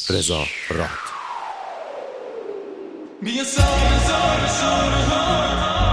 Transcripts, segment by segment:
رضا راد. بیا سازار شورها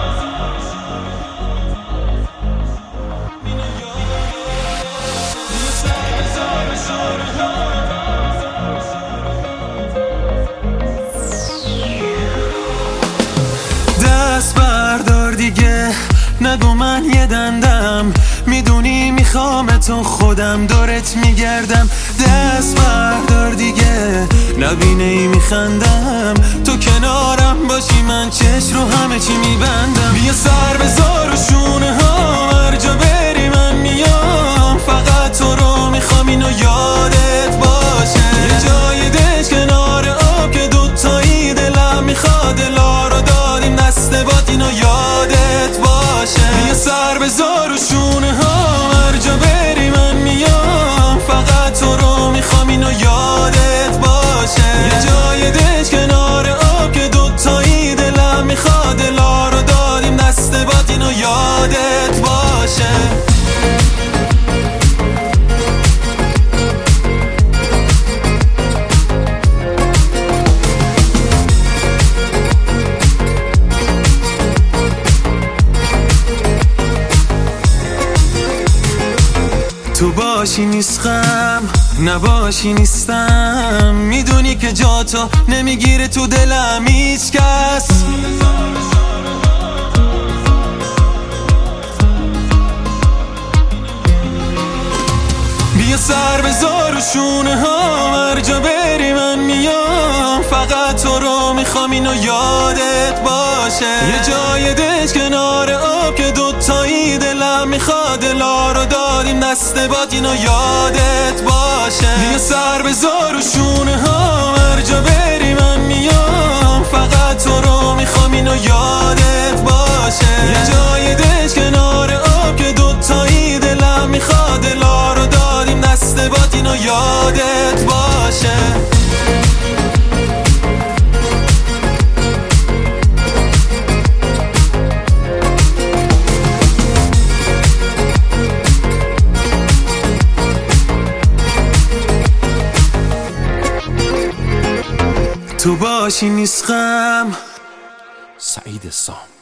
دست بردار دیگه، نگو من یه دندم، میدونی میخوام تو خودم دورت میگردم. دست بردار دیگه، نبینه ای میخندم، تو کنارم باشی من چشم رو همه چی میبندم. بیا سر بذار و شونه ها، هر جا بری من میام، فقط تو رو میخوام اینو یادت باشه. یه جای دش کنار آب که دوتایی دلم میخواد، دلا رو دادیم دست باد اینو یادت باشه. بیا سر بذار و شونه ها، هر جا بری من میام، فقط تو رو میخوام اینو یادت باشه. یه جای دش کنار آب که دوتایی دلم میخواد، دلا رو دادیم دست باد اینو یادت باشه. تو باشی نیستم، نباشی نیستم، میدونی که جا تو نمیگیره تو دلم هیچ کس. بیا سر بذار و شونه ها، هر جا بری من میام، فقط تو رو میخوام اینو یادت باشه. یه جای دش کنار آب که دوتایی دلم میخواد، دلا رو دادیم دست باد اینو یادت باشه. بیا سر بذار و شونه ها، هر جا بری من میام، فقط تو رو میخوام اینو یادت باشه. یه جای دش کنار آب که دوتایی دلم میخواد، دلا رو دادیم دست باد اینو یادت باشه. تو باشی نیست غم. سعید سام.